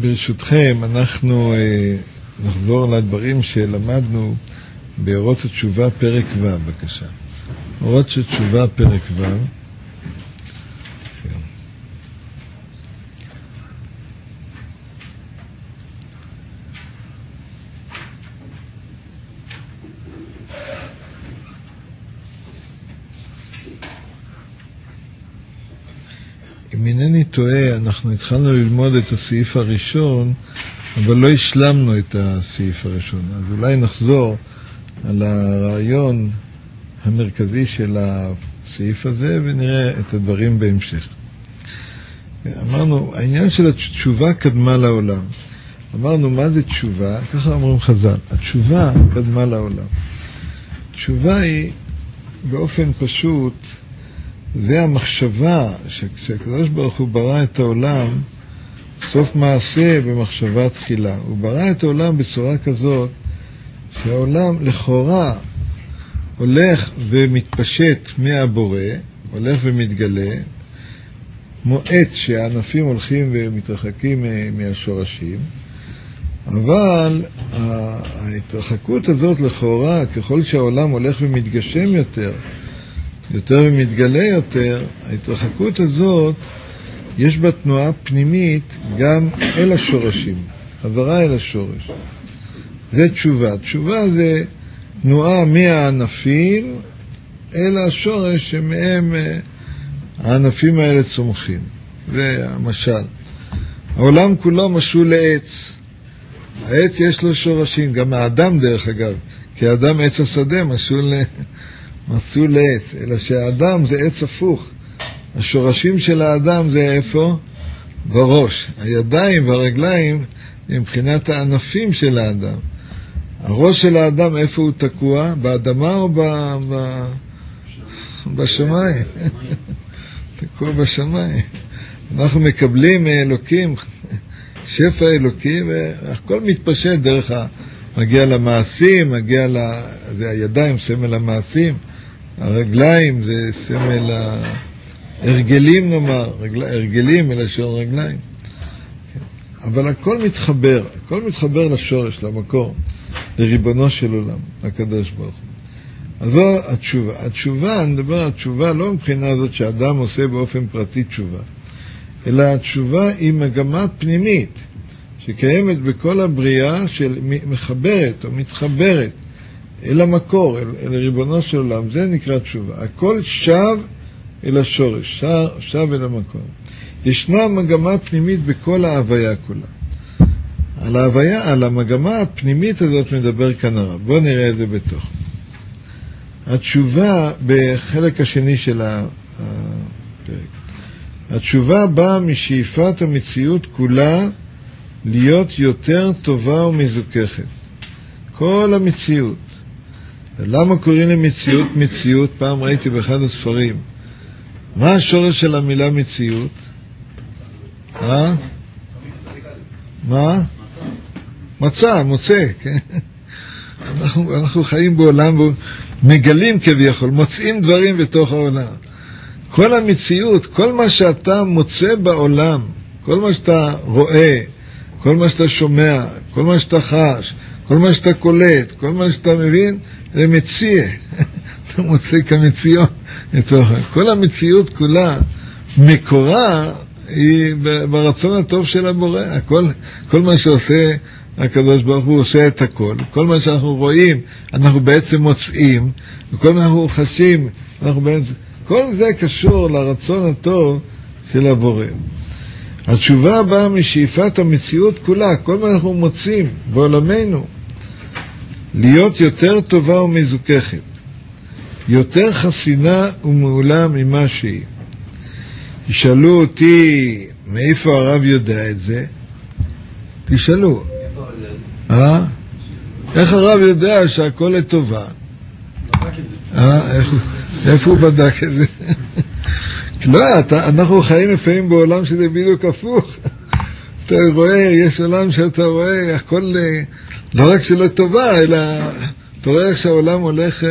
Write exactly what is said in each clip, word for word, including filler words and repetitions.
ברשותכם, אנחנו אה, נחזור לדברים שלמדנו באורות התשובה פרק ו', בבקשה. אורות התשובה פרק ו'. אם אינני טועה, אנחנו התחלנו ללמוד את הסעיף הראשון, אבל לא השלמנו את הסעיף הראשון. אז אולי נחזור על הרעיון המרכזי של הסעיף הזה, ונראה את הדברים בהמשך. אמרנו, העניין של התשובה קדמה לעולם. אמרנו, מה זה תשובה? ככה אמרים חז"ל. התשובה קדמה לעולם. תשובה היא, באופן פשוט, זה המחשבה שכשהקדוש ברוך הוא ברא את העולם, סוף מעשה במחשבה תחילה. הוא ברא את העולם בצורה כזאת שהעולם לכאורה הולך ומתפשט מהבורא, הולך ומתגלה, מועט שהענפים הולכים ומתרחקים מהשורשים, אבל ההתרחקות הזאת לכאורה, ככל שהעולם הולך ומתגשם יותר, יותר ומתגלה יותר, ההתרחקות הזאת, יש בה תנועה פנימית גם אל השורשים, חזרה אל השורש. זה תשובה. תשובה זה תנועה מהענפים אל השורש שמהם הענפים האלה צומחים. זה המשל. העולם כולו משול לעץ. העץ יש לו שורשים, גם האדם דרך אגב, כי האדם עץ השדה משול ל... מצאו לעץ, אלא שהאדם זה עץ הפוך. השורשים של האדם זה איפה? בראש. הידיים והרגליים מבחינת הענפים של האדם. הראש של האדם איפה הוא תקוע? באדמה או ב... ב... בשמיים? תקוע בשמיים. אנחנו מקבלים מאלוקים שפע אלוקי, והכל מתפשט דרך ה... מגיע למעשים, מגיע ל... זה הידיים, סמל המעשים, הרגליים זה סמל ההרגלים נאמר, רגל... הרגלים מלשון רגליים. אבל הכל מתחבר, הכל מתחבר לשורש, למקור, לריבונו של עולם, הקדוש ברוך הוא. אז זו התשובה. התשובה, אני מדבר על התשובה לא מבחינה זאת שאדם עושה באופן פרטי תשובה, אלא התשובה היא מגמה פנימית, שקיימת בכל הבריאה של מחברת או מתחברת אל המקור, אל, אל ריבונו של עולם. זה נקרא תשובה. הכל שב אל השורש, שב, שב אל המקור. ישנה מגמה פנימית בכל ההוויה כולה. על ההוויה, על המגמה הפנימית הזאת מדבר כאן הרב. בואו נראה את זה בתוך. התשובה בחלק השני של הפרק. התשובה באה משאיפת המציאות כולה להיות יותר טובה ומזוכחת. כל המציאות. למה קוראים למציאות מציאות? פעם ראיתי באחד הספרים. מה השורש של המילה מציאות? אה? מה? מצא, מוצא, כן? אנחנו, אנחנו חיים בעולם ומגלים כביכול, מוצאים דברים בתוך העולם. כל המציאות, כל מה שאתה מוצא בעולם, כל מה שאתה רואה, כל מה שאתה שומע, כל מה שאתה חש, כל מה שאתה קולט, כל מה שאתה מבין, זה מציע. אתה מוצא כמציאות. כל המציאות כולה, מקורה, היא ברצון הטוב של הבורא. הכל, כל מה שעושה הקדוש ברוך הוא עושה את הכל. כל מה שאנחנו רואים, אנחנו בעצם מוצאים, וכל מה שאנחנו חשים, אנחנו בעצם... כל זה קשור לרצון הטוב של הבורא. התשובה באה משאיפת המציאות כולה, כל מה אנחנו מוצאים בעולמנו, להיות יותר טובה ומזוכחת, יותר חסינה ומעולה ממה שהיא. תשאלו אותי, מאיפה הרב יודע את זה? תשאלו. אה? איך הרב יודע שהכל לטובה? אה? איפה הוא בדק את זה? לא, אתה, אנחנו חיים לפעמים בעולם שזה בדיוק הפוך. אתה רואה, יש עולם שאתה רואה, הכל לא רק שלא טובה, אלא אתה רואה איך שהעולם הולך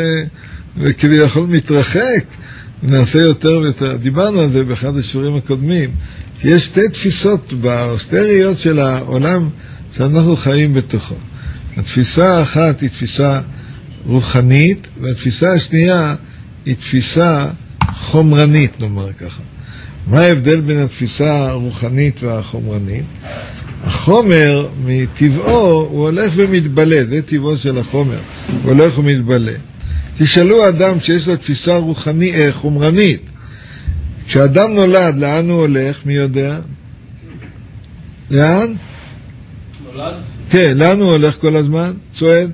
וכביכול מתרחק, ונעשה יותר ויותר. דיברנו על זה באחד השיעורים הקודמים, יש שתי תפיסות, שתי ראיות של העולם שאנחנו חיים בתוכו. התפיסה האחת היא תפיסה רוחנית, והתפיסה השנייה היא תפיסה חומרנית, נאמר ככה. מה ההבדל בין התפיסה הרוחנית והחומרנית? החומר מטבעו הוא הולך ומתבלה, זה טבעו של החומר, הוא הולך ומתבלה. תשאלו אדם שיש לו תפיסה רוחנית, אה, חומרנית, כשאדם נולד, לאן הוא הולך? מי יודע? לאן? נולד? כן, לאן הוא הולך כל הזמן? צועד?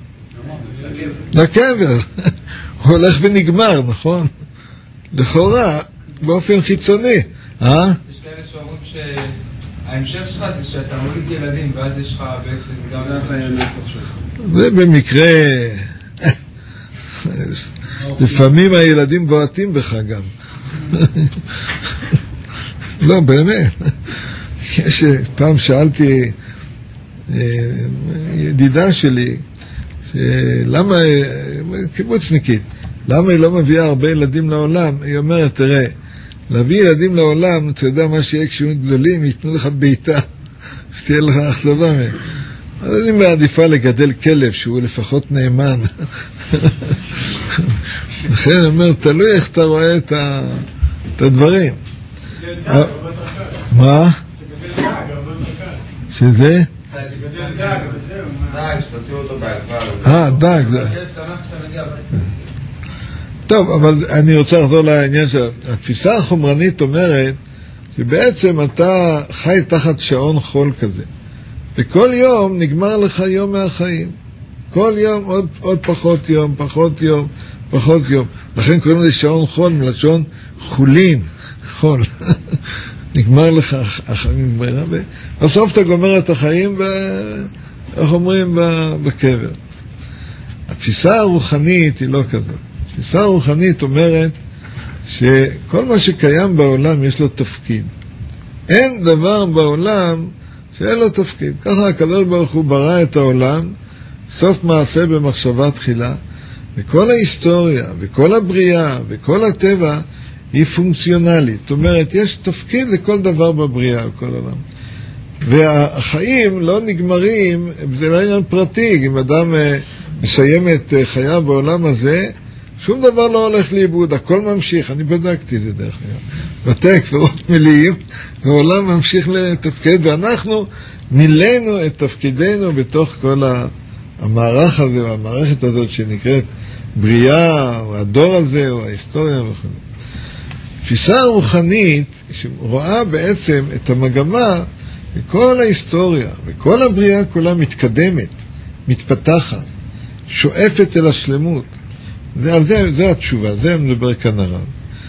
לקבר. הוא הולך ונגמר, נכון? לכאורה, באופן חיצוני. אה? יש כאלה שאומרים שההמשך שלך זה שאתה מוליד ילדים, ואז יש לך בעצם גם הנפש שלך. זה במקרה... לפעמים הילדים בועטים בך גם. לא, באמת. יש, פעם שאלתי ידידה שלי, למה, קיבוצניקית, למה היא לא מביאה הרבה ילדים לעולם? היא אומרת, תראה, להביא ילדים לעולם, אתה יודע מה שיהיה כשהם גדולים, ייתנו לך ביתה, שתהיה לך אכזבה מהם. אז אני מעדיפה לגדל כלב שהוא לפחות נאמן. לכן אני אומר, תלוי איך אתה רואה את, ה... את הדברים. מה? שזה? אה, דג. טוב, אבל אני רוצה לחזור לעניין שהתפיסה החומרנית אומרת שבעצם אתה חי תחת שעון חול כזה. וכל יום נגמר לך יום מהחיים. כל יום עוד, עוד פחות יום, פחות יום, פחות יום. לכן קוראים לזה שעון חול, מלשון חולין, חול. נגמר לך החיים, בסוף אתה גומר את החיים, ב... איך אומרים, בקבר. התפיסה הרוחנית היא לא כזאת. התפיסה הרוחנית אומרת שכל מה שקיים בעולם יש לו תפקיד. אין דבר בעולם שאין לו תפקיד. ככה הקדוש ברוך הוא ברא את העולם, סוף מעשה במחשבה תחילה, וכל ההיסטוריה, וכל הבריאה, וכל הטבע היא פונקציונלית. זאת אומרת, יש תפקיד לכל דבר בבריאה, בכל העולם. והחיים לא נגמרים, זה לא עניין פרטי, אם אדם מסיים את חייו בעולם הזה, שום דבר לא הולך לאיבוד, הכל ממשיך, אני בדקתי את זה דרך אגב. בתי הקברות מלאים, והעולם ממשיך לתפקד, ואנחנו מילאנו את תפקידנו בתוך כל המערך הזה, או המערכת הזאת שנקראת בריאה, או הדור הזה, או ההיסטוריה וכו'. תפיסה רוחנית שרואה בעצם את המגמה, וכל ההיסטוריה, וכל הבריאה כולה מתקדמת, מתפתחת, שואפת אל השלמות. זה, על זה, זה התשובה, זה מדבר כאן הרב.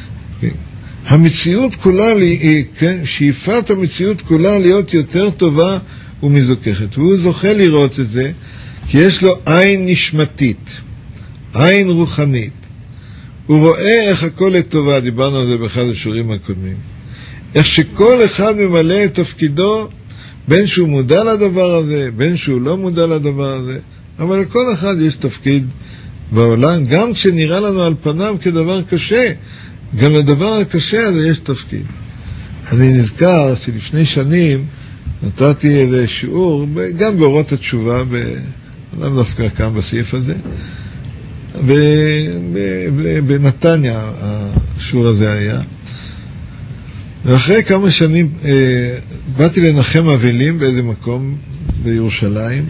המציאות כולה, כן, שאיפת המציאות כולה להיות יותר טובה ומזוכחת. והוא זוכה לראות את זה, כי יש לו עין נשמתית, עין רוחנית. הוא רואה איך הכל לטובה, דיברנו על זה באחד השיעורים הקודמים. איך שכל אחד ממלא את תפקידו, בין שהוא מודע לדבר הזה, בין שהוא לא מודע לדבר הזה, אבל לכל אחד יש תפקיד בעולם, גם כשנראה לנו על פניו כדבר קשה, גם לדבר הקשה הזה יש תפקיד. אני נזכר שלפני שנים נתתי איזה שיעור, גם באורות התשובה, לא דווקא כאן בסעיף הזה, בנתניה השיעור הזה היה. ואחרי כמה שנים אה, באתי לנחם אבלים באיזה מקום בירושלים,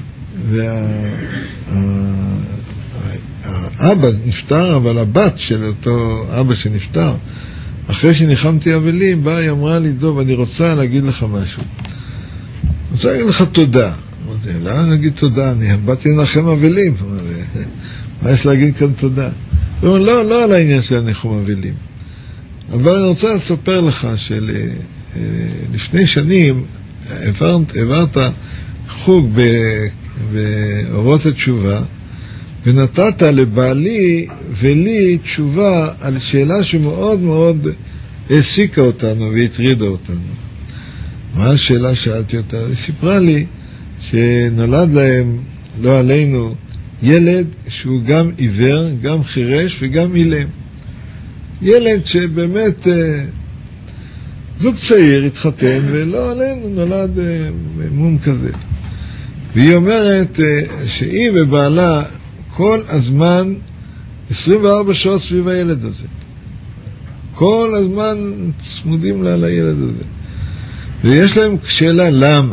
והאבא נפטר, אבל הבת של אותו אבא שנפטר, אחרי שניחמתי אבלים, באה, היא אמרה לי, דוב, אני רוצה להגיד לך משהו. אני רוצה להגיד לך תודה. אמרתי, למה נגיד תודה? אני באתי לנחם אבלים. מה יש להגיד כאן תודה? לא, לא על העניין של הניחום אבלים. אבל אני רוצה לספר לך שלפני שנים העברת, העברת חוג באורות התשובה, ונתת לבעלי ולי תשובה על שאלה שמאוד מאוד העסיקה אותנו והטרידה אותנו. מה השאלה? שאלתי אותה? היא סיפרה לי שנולד להם, לא עלינו, ילד שהוא גם עיוור, גם חירש וגם אילם. ילד שבאמת זוג צעיר התחתן, ולא עלינו נולד מום כזה. והיא אומרת שהיא ובעלה כל הזמן עשרים וארבע שעות סביב הילד הזה. כל הזמן צמודים לה לילד הזה. ויש להם שאלה, למה?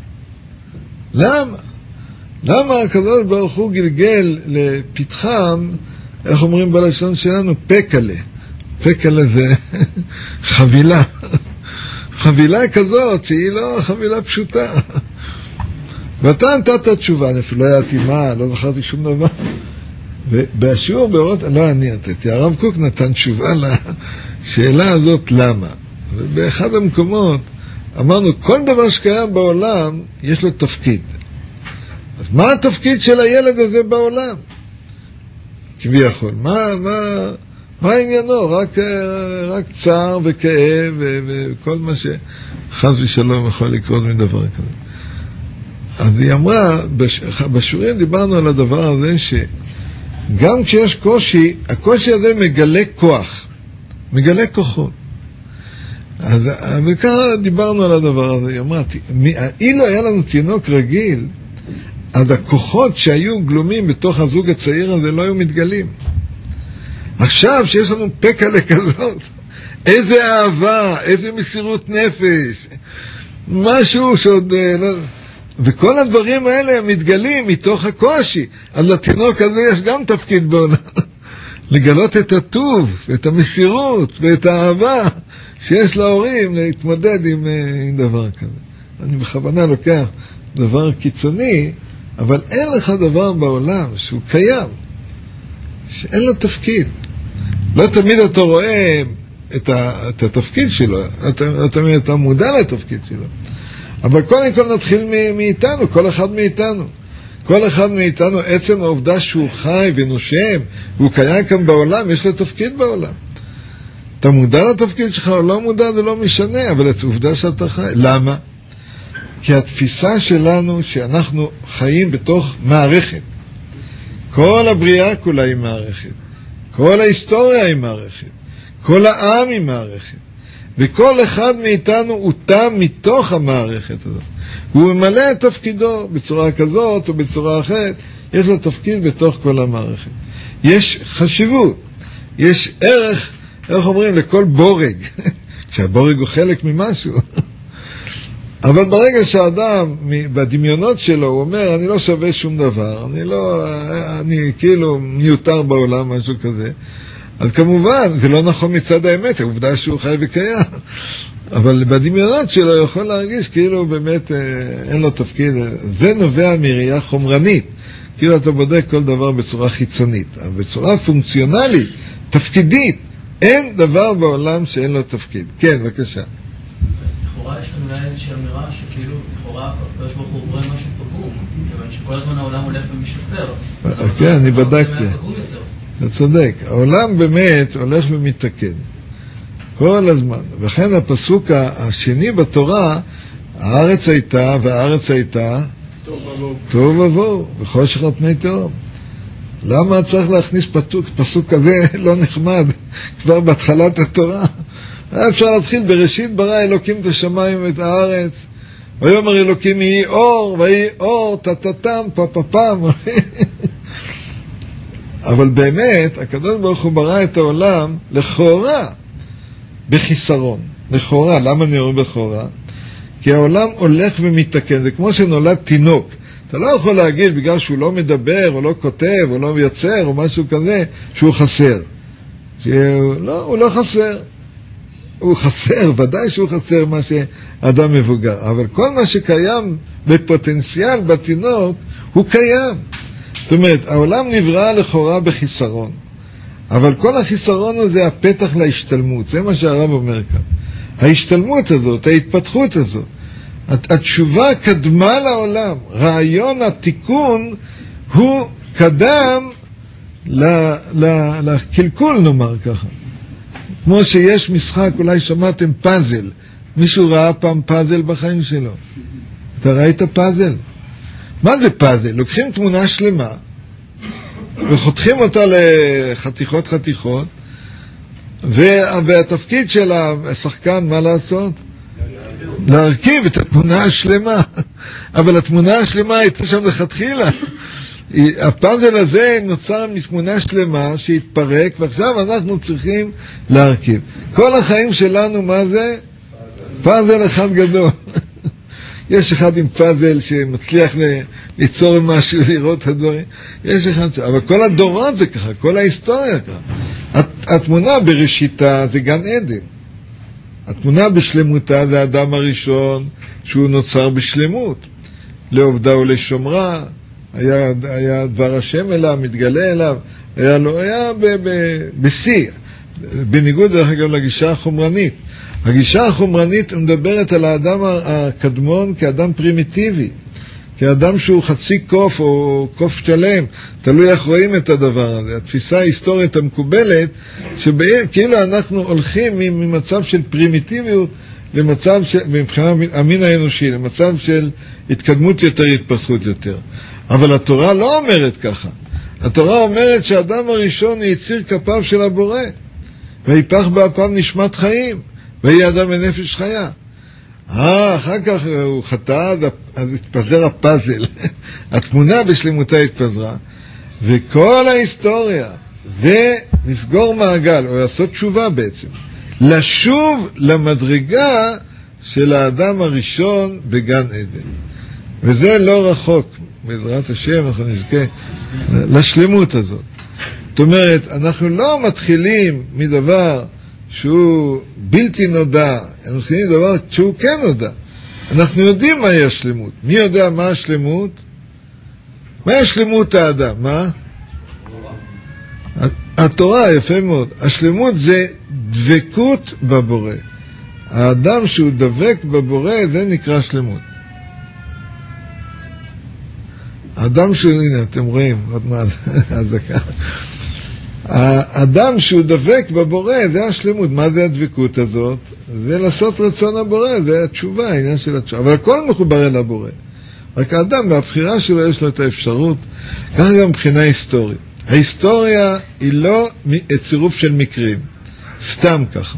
למה? למה הקדוש ברוך הוא גלגל לפתחם, איך אומרים בלשון שלנו, פקלה. פקלה זה חבילה. חבילה כזאת שהיא לא חבילה פשוטה. ואתה נתת התשובה, אני אפילו לא ידעתי מה, לא זכרתי שום דבר. ובשיעור באורות, לא אני נתתי, הרב קוק נתן תשובה לשאלה הזאת, למה? ובאחד המקומות אמרנו, כל דבר שקיים בעולם יש לו תפקיד. אז מה התפקיד של הילד הזה בעולם? כביכול, מה, מה, מה עניינו? רק, רק צער וכאב וכל מה שחס ושלום יכול לקרות מדבר כזה. אז היא אמרה, בשיעורים דיברנו על הדבר הזה, שגם כשיש קושי, הקושי הזה מגלה כוח, מגלה כוחות. אז וככה דיברנו על הדבר הזה. היא אמרה, אילו היה לנו תינוק רגיל, אז הכוחות שהיו גלומים בתוך הזוג הצעיר הזה לא היו מתגלים. עכשיו שיש לנו פקלה כזאת, איזה אהבה, איזה מסירות נפש, משהו שעוד... וכל הדברים האלה מתגלים מתוך הקושי. אז לתינוק הזה יש גם תפקיד בעולם. לגלות את הטוב, את המסירות ואת האהבה שיש להורים להתמודד עם, עם דבר כזה. אני בכוונה לוקח דבר קיצוני, אבל אין לך דבר בעולם שהוא קיים, שאין לו תפקיד. לא תמיד אתה רואה את, ה, את התפקיד שלו, אתה, לא תמיד אתה מודע לתפקיד שלו. אבל קודם כל נתחיל מאיתנו, כל אחד מאיתנו. כל אחד מאיתנו, עצם העובדה שהוא חי ונושם, והוא קיים כאן בעולם, יש לו תפקיד בעולם. אתה מודע לתפקיד שלך או לא מודע, זה לא משנה, אבל את העובדה שאתה חי. למה? כי התפיסה שלנו שאנחנו חיים בתוך מערכת. כל הבריאה כולה היא מערכת. כל ההיסטוריה היא מערכת. כל העם היא מערכת. וכל אחד מאיתנו הוא תא מתוך המערכת הזאת. הוא ממלא את תפקידו בצורה כזאת או בצורה אחרת. יש לו תפקיד בתוך כל המערכת. יש חשיבות. יש ערך, איך אומרים, לכל בורג. שהבורג הוא חלק ממשהו. אבל ברגע שהאדם, בדמיונות שלו, הוא אומר, אני לא שווה שום דבר, אני לא, אני כאילו מיותר בעולם, משהו כזה, אז כמובן, זה לא נכון מצד האמת, העובדה שהוא חי וקיים. אבל בדמיונות שלו יכול להרגיש כאילו באמת אין לו תפקיד. זה נובע מראייה חומרנית. כאילו אתה בודק כל דבר בצורה חיצונית. אבל בצורה פונקציונלית, תפקידית, אין דבר בעולם שאין לו תפקיד. כן, בבקשה. לכאורה יש לנו אולי איזושהי אמירה שכאילו, לכאורה, יש בו חורברי משהו פגום, כיוון שכל הזמן העולם הולך ומשתפר. כן, אני בדקתי. אתה צודק. העולם באמת הולך ומתקן. כל הזמן. וכן הפסוק השני בתורה, הארץ הייתה, והארץ הייתה, טוב ובואו, וחושך על פני תהום. למה צריך להכניס פסוק, פסוק כזה לא נחמד, כבר בהתחלת התורה? היה אפשר להתחיל בראשית ברא אלוקים את השמיים ואת הארץ, ויאמר אלוקים יהי אור, ויהי אור, טטטם, פפפם. אבל באמת, הקדוש ברוך הוא ברא את העולם לכאורה בחיסרון. לכאורה, למה אני אומר בכאורה? כי העולם הולך ומתקן, זה כמו שנולד תינוק. אתה לא יכול להגיד בגלל שהוא לא מדבר, או לא כותב, או לא יוצר, או משהו כזה, שהוא חסר. שהוא, לא, הוא לא חסר. הוא חסר, ודאי שהוא חסר מה שאדם מבוגר. אבל כל מה שקיים בפוטנציאל בתינוק, הוא קיים. זאת אומרת, העולם נברא לכאורה בחיסרון. אבל כל החיסרון הזה הפתח להשתלמות. זה מה שהרב אומר כאן. ההשתלמות הזאת, ההתפתחות הזאת. התשובה קדמה לעולם. רעיון התיקון הוא קדם לקלקול, נאמר ככה. כמו שיש משחק, אולי שמעתם פאזל. מישהו ראה פעם פאזל בחיים שלו? אתה ראית פאזל? מה זה פאזל? לוקחים תמונה שלמה וחותכים אותה לחתיכות חתיכות והתפקיד של השחקן, מה לעשות? להרכיב את התמונה השלמה. אבל התמונה השלמה הייתה שם לכתחילה. הפאזל הזה נוצר מתמונה שלמה שהתפרק, ועכשיו אנחנו צריכים להרכיב. כל החיים שלנו, מה זה? פאזל אחד גדול. יש אחד עם פאזל שמצליח ליצור משהו, לראות את הדברים. יש אחד ש... אבל כל הדורות זה ככה, כל ההיסטוריה ככה. התמונה בראשיתה זה גן עדן. התמונה בשלמותה זה האדם הראשון שהוא נוצר בשלמות. לעובדה ולשומרה, היה, היה דבר השם אליו, מתגלה אליו, היה לו, היה בשיא. בניגוד דרך אגב לגישה החומרנית. הגישה החומרנית מדברת על האדם הקדמון כאדם פרימיטיבי, כאדם שהוא חצי קוף או קוף שלם, תלוי איך רואים את הדבר הזה. התפיסה ההיסטורית המקובלת, שכאילו אנחנו הולכים ממצב של פרימיטיביות למצב, מבחינת המין האנושי, למצב של התקדמות יותר, התפתחות יותר. אבל התורה לא אומרת ככה. התורה אומרת שהאדם הראשון היא יציר כפיו של הבורא, ויפח באפיו נשמת חיים, ויהיה אדם לנפש חיה. אה, אחר כך הוא חטא, אז התפזר הפאזל. התמונה בשלמותה התפזרה, וכל ההיסטוריה זה לסגור מעגל, או לעשות תשובה בעצם. לשוב למדרגה של האדם הראשון בגן עדן. וזה לא רחוק. בעזרת השם אנחנו נזכה לשלמות הזאת. זאת אומרת, אנחנו לא מתחילים מדבר שהוא בלתי נודע, אנחנו מתחילים מדבר שהוא כן נודע. אנחנו יודעים מהי השלמות. מי יודע מה השלמות? מה השלמות האדם? מה? התורה, יפה מאוד. השלמות זה דבקות בבורא. האדם שהוא דבק בבורא, זה נקרא שלמות. האדם שהוא, הנה, אתם רואים, עוד מעט, הזקה. האדם שהוא דבק בבורא, זה השלמות. מה זה הדבקות הזאת? זה לעשות רצון הבורא, זה התשובה, העניין של התשובה. אבל הכל מחובר אל הבורא. רק האדם, בהבחירה שלו, יש לו את האפשרות, ככה גם מבחינה היסטורית. ההיסטוריה היא לא צירוף של מקרים, סתם ככה.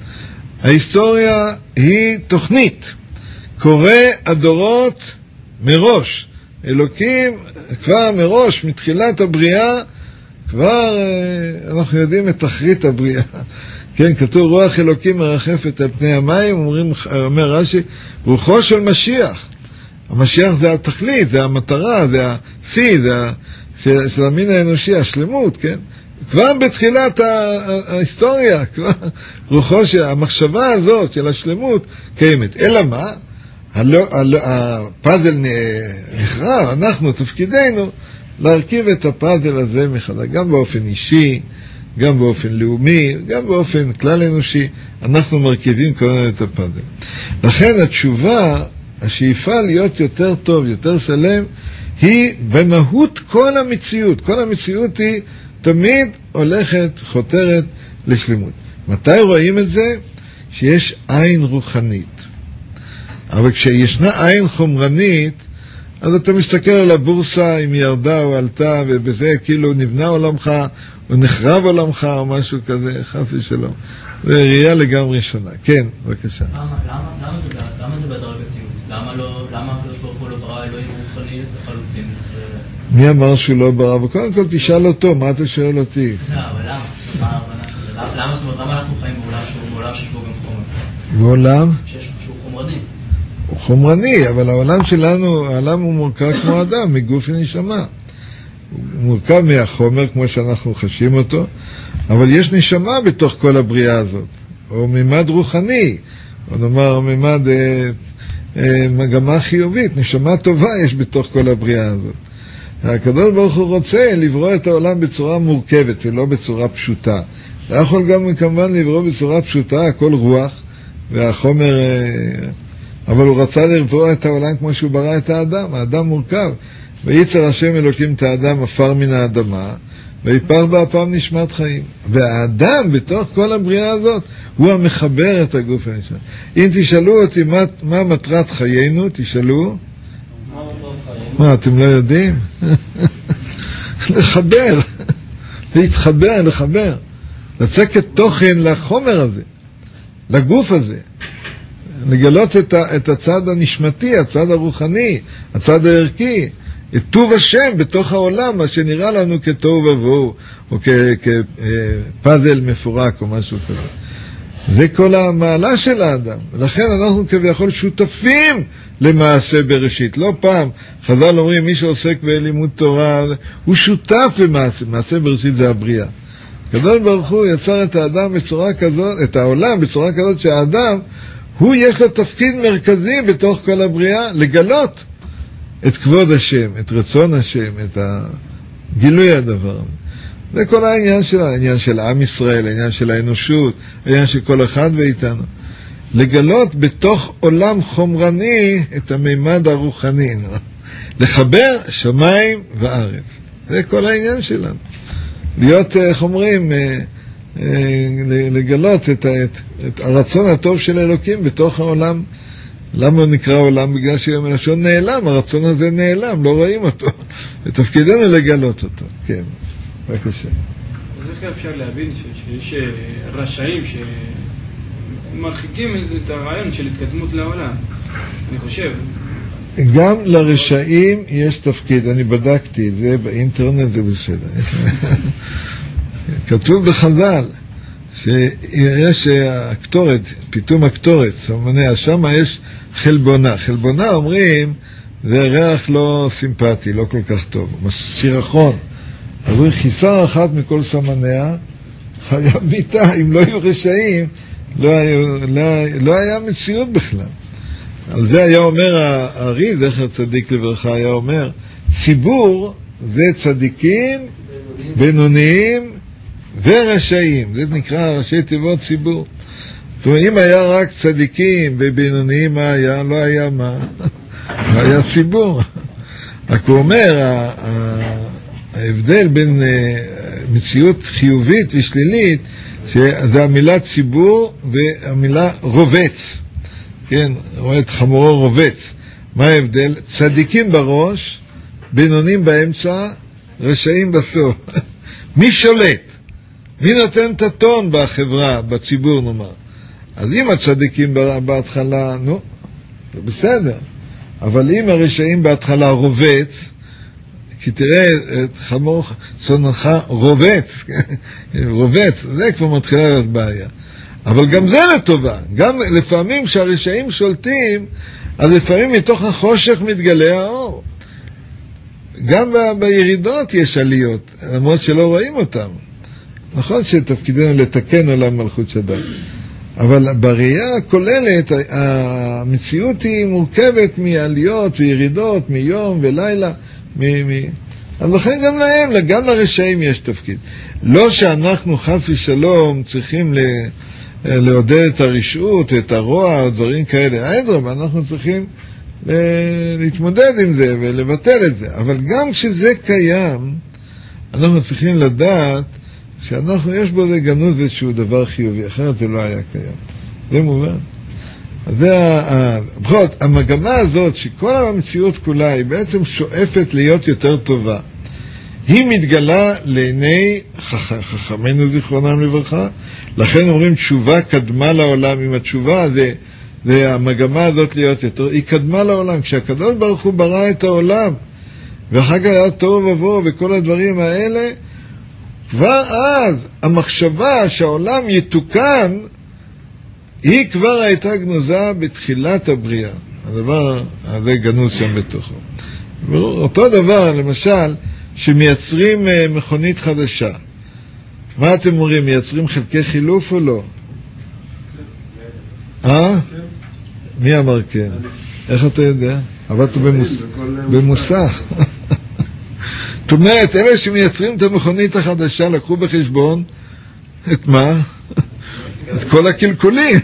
ההיסטוריה היא תוכנית. קורא הדורות מראש. אלוקים כבר מראש, מתחילת הבריאה, כבר אנחנו יודעים את תכלית הבריאה. כן, כתוב רוח אלוקים מרחפת על פני המים, אומרים, אומר רש"י, רוחו של משיח. המשיח זה התכלית, זה המטרה, זה השיא, זה ה... של, של המין האנושי, השלמות, כן? כבר בתחילת ההיסטוריה, כבר רוחו של המחשבה הזאת של השלמות קיימת. אלא מה? הלא, הלא, הפאזל נחרב, אנחנו, תפקידנו, להרכיב את הפאזל הזה מחדש, גם באופן אישי, גם באופן לאומי, גם באופן כלל אנושי, אנחנו מרכיבים כולנו את הפאזל. לכן התשובה, השאיפה להיות יותר טוב, יותר שלם, היא במהות כל המציאות. כל המציאות היא תמיד הולכת, חותרת לשלמות. מתי רואים את זה? שיש עין רוחנית. אבל כשישנה עין חומרנית, אז אתה מסתכל על הבורסה, אם היא ירדה או עלתה, ובזה כאילו נבנה עולמך, או נחרב עולמך, או משהו כזה, חס ושלום. זה ראייה לגמרי שונה. כן, בבקשה. למה, למה, למה זה, למה זה בהדרגתיות? למה לא, למה הקדוש ברוך הוא לא ברא אלוהים רוחנית לחלוטין? מי אמר שהוא לא ברא? וקודם כל תשאל אותו, מה אתה שואל אותי? לא, אבל למה? למה, זאת אומרת, למה אנחנו חיים בעולם שיש בו גם חומר? בעולם? שהוא חומרני. הוא חומרני, אבל העולם שלנו, העולם הוא מורכב כמו אדם, מגוף ונשמה. הוא מורכב מהחומר כמו שאנחנו חשים אותו, אבל יש נשמה בתוך כל הבריאה הזאת, או מימד רוחני, או נאמר מימד אה, אה, מגמה חיובית, נשמה טובה יש בתוך כל הבריאה הזאת. הקדוש ברוך הוא רוצה לברוא את העולם בצורה מורכבת, ולא בצורה פשוטה. לא יכול גם כמובן לברוא בצורה פשוטה, הכל רוח, והחומר... אה, אבל הוא רצה לברוא את העולם כמו שהוא ברא את האדם. האדם מורכב. וייצר השם אלוקים את האדם עפר מן האדמה, ויפח באפיו נשמת חיים. והאדם בתוך כל הבריאה הזאת הוא המחבר את הגוף הנשמה. אם תשאלו אותי מה, מה מטרת חיינו, תשאלו. מה מטרת חיינו? מה, אתם לא יודעים? לחבר. להתחבר, לחבר. לצקת תוכן לחומר הזה, לגוף הזה, לגלות את, ה, את הצד הנשמתי, הצד הרוחני, הצד הערכי, את טוב השם בתוך העולם, מה שנראה לנו כטוב ובוהו, או כפאזל מפורק או משהו כזה. זה כל המעלה של האדם. לכן אנחנו כביכול שותפים למעשה בראשית. לא פעם, חז"ל אומרים, מי שעוסק בלימוד תורה, הוא שותף למעשה. מעשה בראשית זה הבריאה. הקדוש ברוך הוא יצר את האדם בצורה כזאת, את העולם בצורה כזאת שהאדם, הוא יש לו תפקיד מרכזי בתוך כל הבריאה, לגלות את כבוד השם, את רצון השם, את גילוי הדבר. זה כל העניין של העניין של עם ישראל, העניין של האנושות, העניין של כל אחד ואיתנו. לגלות בתוך עולם חומרני את הממד הרוחני, לחבר שמיים וארץ. זה כל העניין שלנו. להיות, איך אומרים, לגלות את, את, את הרצון הטוב של אלוקים בתוך העולם. למה הוא נקרא עולם? בגלל שיום הלשון נעלם, הרצון הזה נעלם, לא רואים אותו. ותפקידנו לגלות אותו. כן, בבקשה. אז איך אפשר להבין שיש רשעים שמרחיקים את הרעיון של התקדמות לעולם? אני חושב. גם לרשעים יש תפקיד, אני בדקתי את זה באינטרנט, זה בסדר. כתוב בחז"ל שיש הקטורת, פיתום הקטורת, סמניה, שם יש חלבונה. חלבונה אומרים, זה ריח לא סימפטי, לא כל כך טוב, שירחון. אז אומרים, חיסר אחת מכל סמניה, חיה ביתה, אם לא היו רשעים, לא היה, לא, לא היה מציאות בכלל. על זה היה אומר הארי, זכר צדיק לברכה, היה אומר, ציבור זה צדיקים, בינוניים ורשעים. זה נקרא ראשי תיבות ציבור. זאת אומרת, אם היה רק צדיקים ובינוניים, מה היה? לא היה מה? לא היה ציבור. רק הוא אומר, ההבדל בין מציאות חיובית ושלילית, זה המילה ציבור והמילה רובץ. כן, רואה חמורו רובץ. מה ההבדל? צדיקים בראש, בינונים באמצע, רשעים בסוף. מי שולט? מי נותן את הטון בחברה, בציבור נאמר? אז אם הצדיקים בהתחלה, נו, זה בסדר. אבל אם הרשעים בהתחלה רובץ, כי תראה את חמור צונך רובץ, רובץ, זה כבר מתחילה להיות בעיה. אבל גם זה לטובה. גם לפעמים שהרשעים שולטים, אז לפעמים מתוך החושך מתגלה האור. גם ב- בירידות יש עליות, למרות שלא רואים אותם. נכון שתפקידנו לתקן עולם מלכות שדי. אבל בראייה הכוללת, המציאות היא מורכבת מעליות וירידות, מיום ולילה. מ- מ- אז לכן גם להם, גם לרשעים יש תפקיד. לא שאנחנו חס ושלום צריכים ל... לעודד את הרשעות, את הרוע, או דברים כאלה. אדרבה, אנחנו צריכים להתמודד עם זה ולבטל את זה. אבל גם כשזה קיים, אנחנו צריכים לדעת שאנחנו, יש בו זה גנוז איזשהו דבר חיובי, אחרת זה לא היה קיים. זה מובן. אז זה, בכל זאת, המגמה הזאת, שכל המציאות כולה היא בעצם שואפת להיות יותר טובה. היא מתגלה לעיני חכמינו זיכרונם לברכה, לכן אומרים תשובה קדמה לעולם. עם התשובה זה, זה המגמה הזאת להיות יותר, היא קדמה לעולם. כשהקדוש ברוך הוא ברא את העולם, ואחר כך היה תוהו ובוהו וכל הדברים האלה, כבר אז המחשבה שהעולם יתוקן, היא כבר הייתה גנוזה בתחילת הבריאה. הדבר הזה גנוז שם בתוכו. אותו דבר, למשל, שמייצרים מכונית חדשה. מה אתם אומרים? מייצרים חלקי חילוף או לא? אה? מי אמר כן? איך אתה יודע? עבדת במוסך. זאת אומרת, אלה שמייצרים את המכונית החדשה לקחו בחשבון את מה? את כל הקלקולים.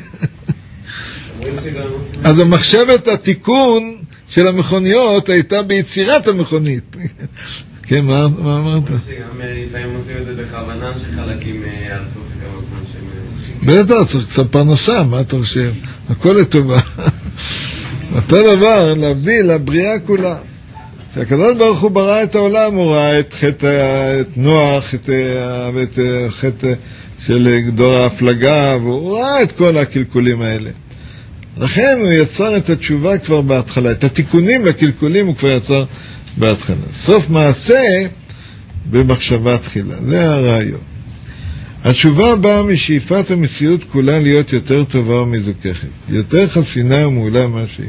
אז המחשבת התיקון של המכוניות הייתה ביצירת המכונית. כן, מה אמרת? שגם לפעמים עושים את זה בכוונה שחלקים יעשו כמה זמן שהם... בטח, צריך קצת פרנסה, מה אתה חושב? הכל לטובה. אותו דבר, להבדיל, הבריאה כולה. כשהקדוש ברוך הוא ברא את העולם, הוא ראה את חטא, את נוח, את חטא של דור ההפלגה, והוא ראה את כל הקלקולים האלה. לכן הוא יצר את התשובה כבר בהתחלה, את התיקונים והקלקולים הוא כבר יצר בהתחלה. סוף מעשה במחשבה תחילה, זה הרעיון. התשובה באה משאיפת המציאות כולה להיות יותר טובה ומזוכחת, יותר חסינה ומעולה מה שהיא.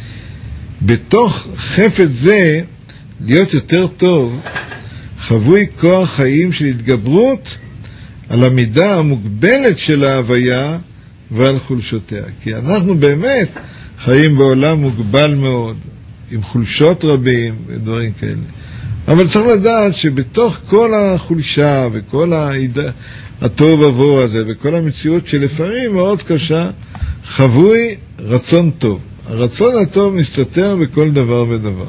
בתוך חפץ זה, להיות יותר טוב, חבוי כוח חיים של התגברות על המידה המוגבלת של ההוויה ועל חולשותיה. כי אנחנו באמת חיים בעולם מוגבל מאוד, עם חולשות רבים ודברים כאלה. אבל צריך לדעת שבתוך כל החולשה וכל הטוב עבור הזה וכל המציאות שלפעמים מאוד קשה, חבוי רצון טוב. הרצון הטוב מסתתר בכל דבר ודבר.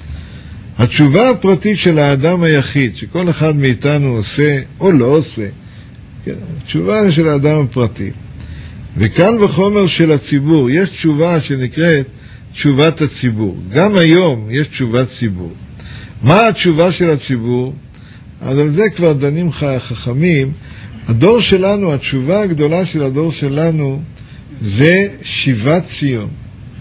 התשובה הפרטית של האדם היחיד, שכל אחד מאיתנו עושה או לא עושה, כן, התשובה של האדם הפרטי. וכאן בחומר של הציבור יש תשובה שנקראת תשובת הציבור. גם היום יש תשובת ציבור. מה התשובה של הציבור? אז על זה כבר דנים חכמים. הדור שלנו, התשובה הגדולה של הדור שלנו זה שיבת ציון.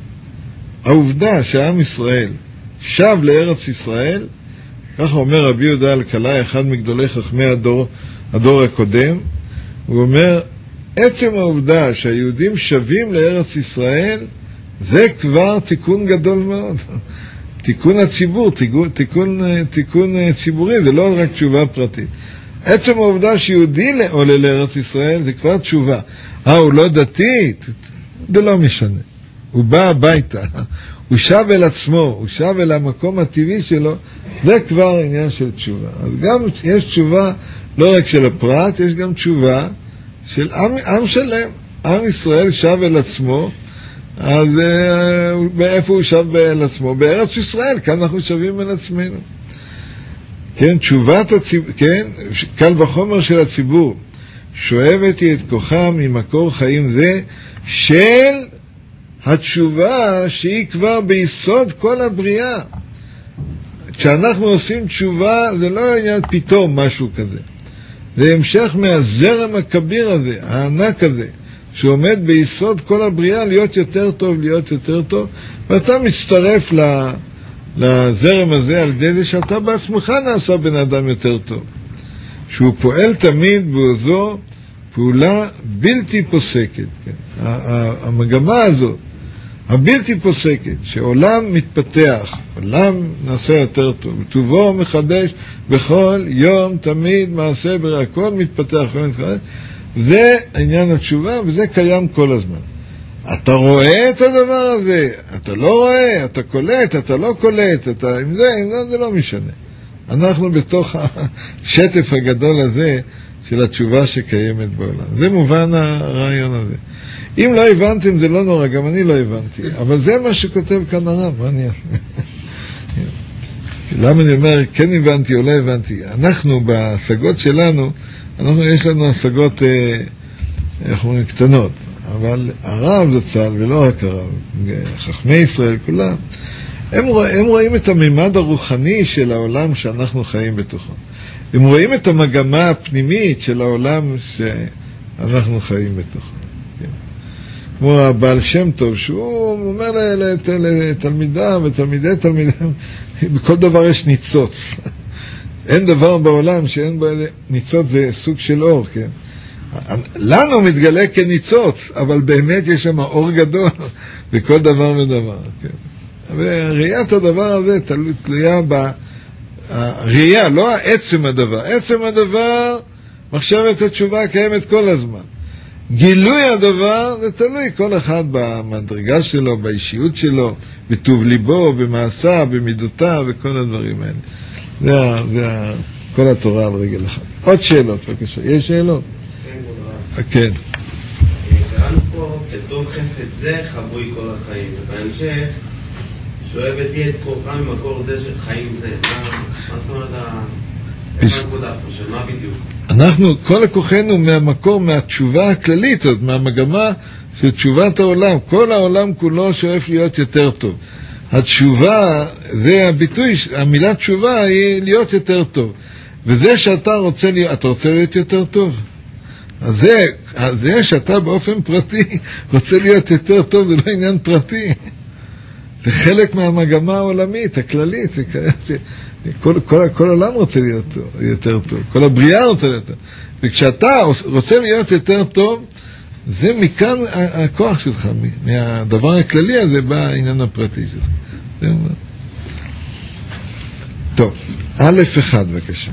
העובדה שעם ישראל שב לארץ ישראל, ככה אומר רבי יהודה אלקלעי, אחד מגדולי חכמי הדור, הדור הקודם, הוא אומר, עצם העובדה שהיהודים שבים לארץ ישראל, זה כבר תיקון גדול מאוד. תיקון הציבור, תיקון, תיקון, תיקון ציבורי, זה לא רק תשובה פרטית. עצם העובדה שיהודי עולה לארץ ישראל, זה כבר תשובה. אה, הוא לא דתי? זה לא משנה. הוא בא הביתה, הוא שב אל עצמו, הוא שב אל המקום הטבעי שלו, זה כבר עניין של תשובה. אז גם יש תשובה לא רק של הפרט, יש גם תשובה של עם, עם שלם. עם ישראל שב אל עצמו, אז מאיפה הוא שב אל עצמו? בארץ ישראל, כאן אנחנו שבים אל עצמנו. כן, תשובת הציבור, כן, קל וחומר של הציבור, שואבת היא את כוחם ממקור חיים זה, של התשובה שהיא כבר ביסוד כל הבריאה. כשאנחנו עושים תשובה, זה לא עניין פתאום משהו כזה. זה המשך מהזרם הכביר הזה, הענק הזה, שעומד ביסוד כל הבריאה להיות יותר טוב, להיות יותר טוב, ואתה מצטרף לזרם הזה על ידי זה שאתה בעצמך נעשה בן אדם יותר טוב. שהוא פועל תמיד בעוזו פעולה בלתי פוסקת. כן? המגמה הזאת, הבלתי פוסקת, שעולם מתפתח, עולם נעשה יותר טוב, וטובו מחדש בכל יום, תמיד מעשה בריא, הכל מתפתח, הכל מתחדש, זה עניין התשובה, וזה קיים כל הזמן. אתה רואה את הדבר הזה, אתה לא רואה, אתה קולט, אתה לא קולט, אתה עם זה, עם זה, זה לא משנה. אנחנו בתוך השטף הגדול הזה של התשובה שקיימת בעולם. זה מובן הרעיון הזה. אם לא הבנתם, זה לא נורא, גם אני לא הבנתי. אבל זה מה שכותב כאן הרב, מה אני אעשה? למה אני אומר, כן הבנתי או לא הבנתי? אנחנו, בהשגות שלנו, אנחנו, יש לנו השגות, איך אומרים, קטנות. אבל הרב זצ"ל, ולא רק הרב, חכמי ישראל כולם, הם, רוא, הם רואים את הממד הרוחני של העולם שאנחנו חיים בתוכו. הם רואים את המגמה הפנימית של העולם שאנחנו חיים בתוכו. כמו הבעל שם טוב, שהוא אומר לתלמידיו ותלמידי תלמידיו, בכל דבר יש ניצוץ. אין דבר בעולם שאין בו ניצוץ, זה סוג של אור, כן? לנו מתגלה כניצוץ, אבל באמת יש שם אור גדול בכל דבר ודבר, כן? וראיית הדבר הזה תלויה בראייה, לא עצם הדבר. עצם הדבר, מחשבת התשובה קיימת כל הזמן. גילוי הדבר זה תלוי כל אחד במדרגה שלו, באישיות שלו, בטוב ליבו, במעשה, במידותיו וכל הדברים האלה. זה, זה כל התורה על רגל אחד. עוד שאלות, בבקשה. יש שאלות? כן. קראנו פה, בתוך חפץ זה חבוי כל החיים, ובהמשך שואבתי את כוחה ממקור זה של חיים זה. מה זאת אומרת, איפה הנקודה פה, של מה בדיוק? אנחנו, כל הכוחנו מהמקור, מהתשובה הכללית, עוד מהמגמה של תשובת העולם. כל העולם כולו שואף להיות יותר טוב. התשובה, זה הביטוי, המילה תשובה היא להיות יותר טוב. וזה שאתה רוצה להיות, אתה רוצה להיות יותר טוב? אז זה, אז זה שאתה באופן פרטי רוצה להיות יותר טוב, זה לא עניין פרטי. זה חלק מהמגמה העולמית, הכללית. זה כל, כל, כל העולם רוצה להיות יותר טוב, כל הבריאה רוצה להיות טוב. וכשאתה רוצה להיות יותר טוב, זה מכאן הכוח שלך, מהדבר הכללי הזה בא העניין הפרטי שלך. זה אומר. טוב, א' אחד בבקשה.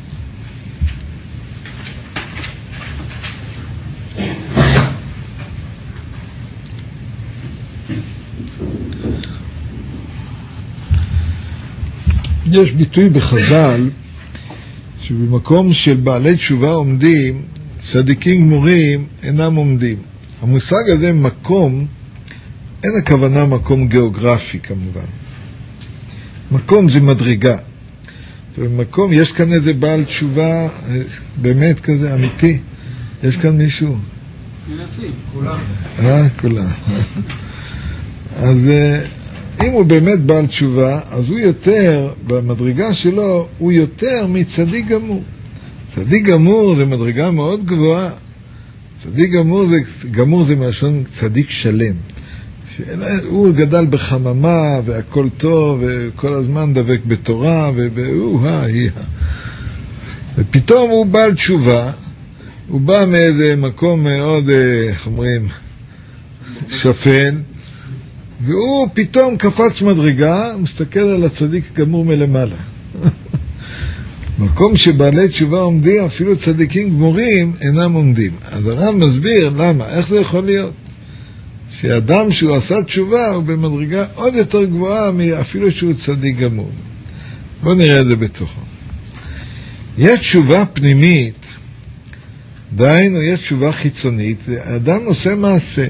יש ביטוי בחז"ל שבמקום של בעלי תשובה עומדים, צדיקים גמורים אינם עומדים. המושג הזה מקום, אין הכוונה מקום גיאוגרפי כמובן. מקום זה מדרגה. במקום, יש כאן איזה בעל תשובה באמת כזה אמיתי? יש כאן מישהו? מנסים, כולם. אה, כולם. אז אם הוא באמת בעל תשובה, אז הוא יותר, במדרגה שלו, הוא יותר מצדיק גמור. צדיק גמור זה מדרגה מאוד גבוהה. צדיק גמור זה, גמור זה מלשון צדיק שלם. הוא גדל בחממה והכל טוב וכל הזמן דבק בתורה ובאוה היא. ופתאום הוא בעל תשובה, הוא בא מאיזה מקום מאוד, איך אומרים, שפן, והוא פתאום קפץ מדרגה, מסתכל על הצדיק גמור מלמעלה. מקום שבעלי תשובה עומדים, אפילו צדיקים גמורים אינם עומדים. אז הרב מסביר למה, איך זה יכול להיות? שאדם שהוא עשה תשובה הוא במדרגה עוד יותר גבוהה מאפילו שהוא צדיק גמור. בואו נראה את זה בתוכו. יש תשובה פנימית, דהיינו יש תשובה חיצונית, אדם עושה מעשה.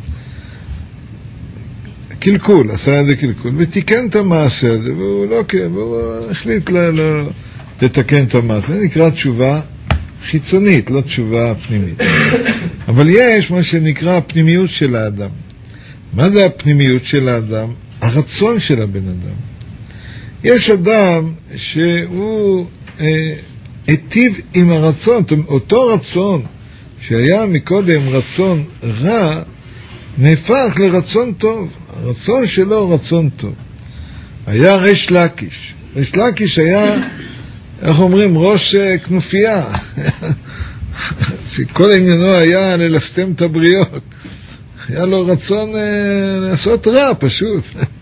קלקול, עשה איזה קלקול, ותיקן את המעשה הזה, והוא לא, והוא החליט ל, ל, לתקן את המעשה. זה נקרא תשובה חיצונית, לא תשובה פנימית. אבל יש מה שנקרא הפנימיות של האדם. מה זה הפנימיות של האדם? הרצון של הבן אדם. יש אדם שהוא אה, היטיב עם הרצון, אותו רצון שהיה מקודם רצון רע, נהפך לרצון טוב. הרצון שלו רצון טוב. היה ריש לקיש. ריש לקיש היה, איך אומרים, ראש כנופיה. שכל עניינו היה ללסתם את הבריות. היה לו רצון אה, לעשות רע פשוט.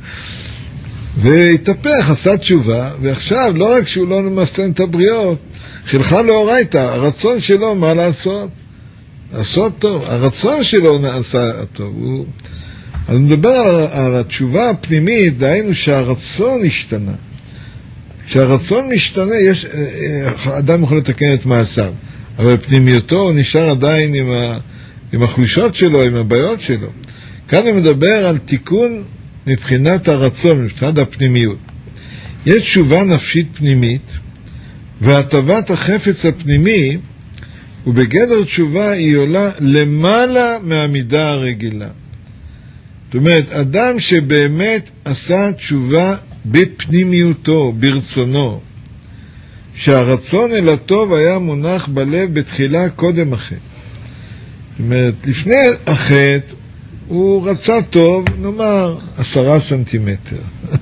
והתהפך, עשה תשובה, ועכשיו לא רק שהוא לא למסתם את הבריות, חילכה לאורייתא, הרצון שלו מה לעשות? לעשות טוב. הרצון שלו נעשה טוב. הוא... אז מדבר על, על התשובה הפנימית, דהיינו שהרצון השתנה. כשהרצון משתנה, יש, אדם יכול לתקן את מעשיו, אבל פנימיותו הוא נשאר עדיין עם, ה, עם החולשות שלו, עם הבעיות שלו. כאן הוא מדבר על תיקון מבחינת הרצון, מבחינת הפנימיות. יש תשובה נפשית פנימית, והטבת החפץ הפנימי, ובגדר תשובה היא עולה למעלה מהמידה הרגילה. זאת אומרת, אדם שבאמת עשה תשובה בפנימיותו, ברצונו, שהרצון אל הטוב היה מונח בלב בתחילה קודם החטא. זאת אומרת, לפני החטא הוא רצה טוב, נאמר, עשרה סנטימטר.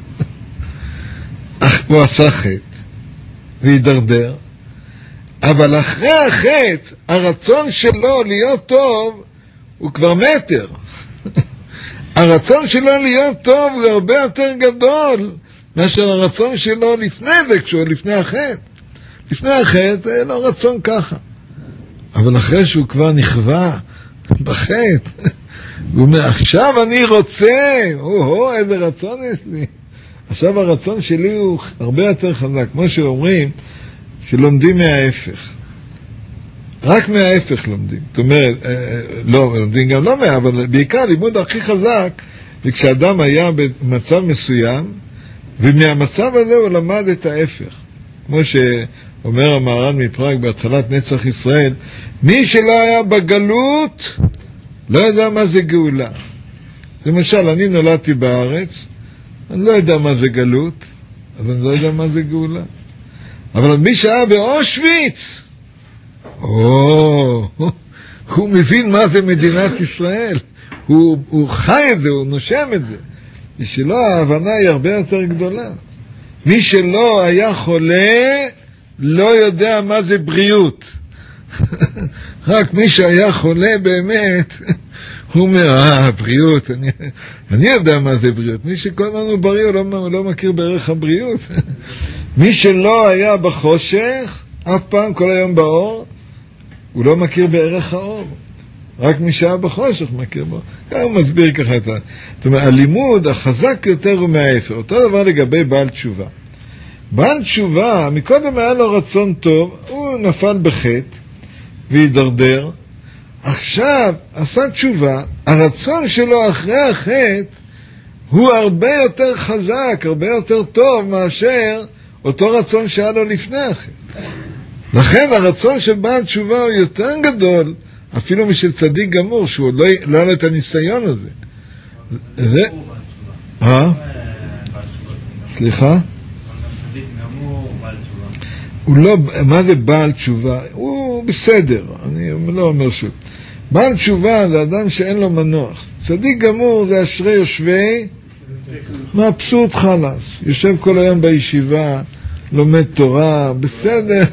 הוא עשה חטא והידרדר, אבל אחרי החטא, הרצון שלו להיות טוב הוא כבר מטר. הרצון שלו להיות טוב הוא הרבה יותר גדול מאשר הרצון שלו לפני זה, כשהוא לפני החטא. לפני החטא היה לו רצון ככה. אבל אחרי שהוא כבר נכווה בחטא, הוא אומר, עכשיו אני רוצה, או, איזה רצון יש לי. עכשיו הרצון שלי הוא הרבה יותר חזק. כמו שאומרים, שלומדים מההפך. רק מההפך לומדים. זאת אומרת, לא, לומדים גם לא מה, אבל בעיקר לימוד הכי חזק, וכשאדם היה במצב מסוים, ומהמצב הזה הוא למד את ההפך. כמו שאומר המהר"ן מפראג בהתחלת נצח ישראל, מי שלא היה בגלות, לא יודע מה זה גאולה. למשל, אני נולדתי בארץ, אני לא יודע מה זה גלות, אז אני לא יודע מה זה גאולה. אבל מי שהיה באושוויץ, או, הוא מבין מה זה מדינת ישראל. הוא, הוא חי את זה, הוא נושם את זה. בשבילו ההבנה היא הרבה יותר גדולה. מי שלא היה חולה, לא יודע מה זה בריאות. רק מי שהיה חולה באמת, הוא אומר, אה, בריאות, אני, אני יודע מה זה בריאות. מי שכל לנו בריא, הוא לא, הוא לא מכיר בערך הבריאות. מי שלא היה בחושך, אף פעם, כל היום באור, הוא לא מכיר בערך האור. רק מי שהיה בחושך מכיר בו. כאן הוא מסביר ככה את ה... זאת אומרת, הלימוד החזק יותר הוא מהאפר. אותו דבר לגבי בעל תשובה. בעל תשובה, מקודם היה לו רצון טוב, הוא נפל בחטא והידרדר. עכשיו עשה תשובה, הרצון שלו אחרי החטא הוא הרבה יותר חזק, הרבה יותר טוב מאשר אותו רצון שהיה לו לפני החטא. לכן הרצון של בעל תשובה הוא יותר גדול אפילו משל צדיק גמור, שהוא לא, לא היה את הניסיון הזה. זה... אה? סליחה? הוא לא, מה זה בעל תשובה? הוא בסדר, אני לא אומר שוב. בעל תשובה זה אדם שאין לו מנוח. צדיק גמור זה אשרי יושבי מבסוט חלס. יושב כל היום בישיבה, לומד תורה, בסדר.